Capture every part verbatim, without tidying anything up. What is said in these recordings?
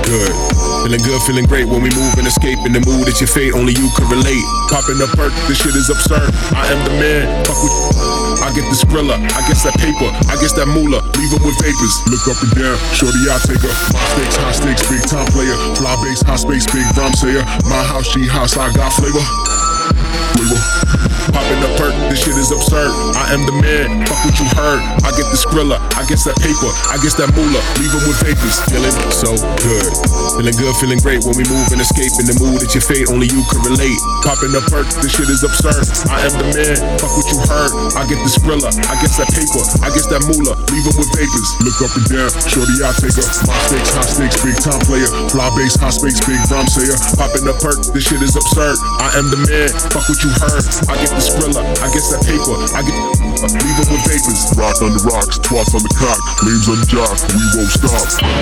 good. Feeling good, feeling great when we move and escape in the mood that your fate only you can relate. Popping a perk, this shit is absurd. I am the man, fuck with I get the skrilla, I guess that paper, I guess that moolah, leave them with vapors. Look up and down, shorty I take her. My stakes, high stakes, big time player. Fly base, high space, big drum sayer. My house, she house, I got flavor. Flavor. Popping a perk, this shit is absurd. I am the man, fuck what you heard. I get the skrilla, I guess that paper, I guess that moolah, leave them with vapors. Feeling so good. Feeling good, feeling great when we move and escape in the mood that your fate only you can relate. Popping a perk, this shit is absurd. I am the man, fuck what you heard. I get the skrilla, I guess that paper, I guess that moolah, leave them with vapors. Look up and down, shorty I take her. My stakes, high stakes, big time player. Fly base, high space, big drum sayer. Popping a perk, this shit is absurd. I am the man, fuck what you heard. I get the skrilla, I guess that paper, I get uh, leave them with vapors. Rock on the rocks, twice on the cock, leaves on the jock, we won't stop.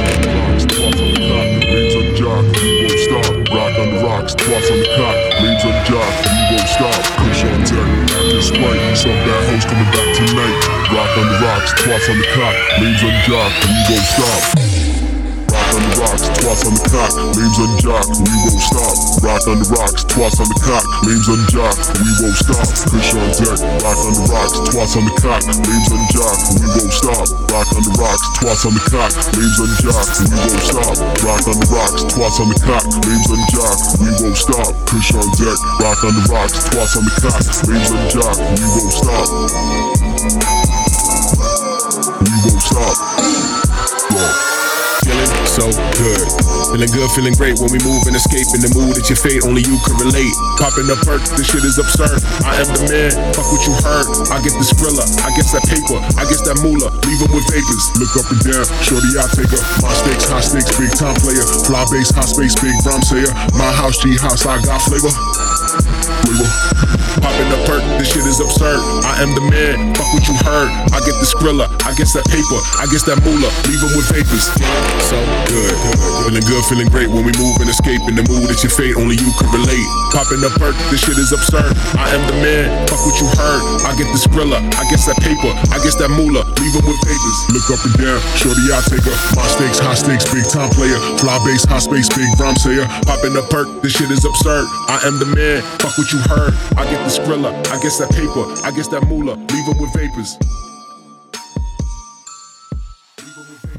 Rock on the rocks, twice on the cock, leaves on the jock, we won't stop. Push on deck, after spike, some bad hoes coming back tonight. Rock on the rocks, twice on the cock, leaves on the jock, we won't stop. Rock on the rocks, twice on the cock, leaves on the jock, we won't stop. Rock on the rocks, twice on the cock, leaves on the jock, we won't stop. Push on deck, rock on the rocks, twice on the cock, leaves on the jock, we won't stop. Rock on the rocks, twice on the cock, leaves on the jock, we won't stop. Rock on the rocks, twice on the cock, leaves on the jock, we won't stop. Push on deck, rock on the rocks, twice on the cock, leaves on the jock, we won't stop. We won't stop. Go. Feeling so good. Feeling good, feeling great when we move and escape in the mood that your fate only you can relate. Popping a perk, this shit is absurd. I am the man, fuck what you heard. I get the skrilla, I guess that paper, I guess that moolah, leave them with vapors. Look up and down, shorty I take her. My stakes, high stakes, big time player. Fly base, high space, big drum sayer. My house, G house, I got flavor. Flavor. Popping a perk, this shit is absurd. I am the man, fuck what you heard. I get the skrilla, I guess that paper, I guess that moolah, leave them with vapors. So good, feeling good, feeling great when we move and escape in the mood that your fate only you can relate. Popping a perk, this shit is absurd. I am the man, fuck what you heard. I get the skrilla, I guess that paper, I guess that moolah, leave them with vapors. Look up and down, shorty I take her. My stakes, high stakes, big time player. Fly base, high space, big drum sayer. Popping a perk, this shit is absurd. I am the man, fuck what you heard. I get the skrilla, I guess that paper, I guess that moolah, leave them with vapors. Leave them with vapors.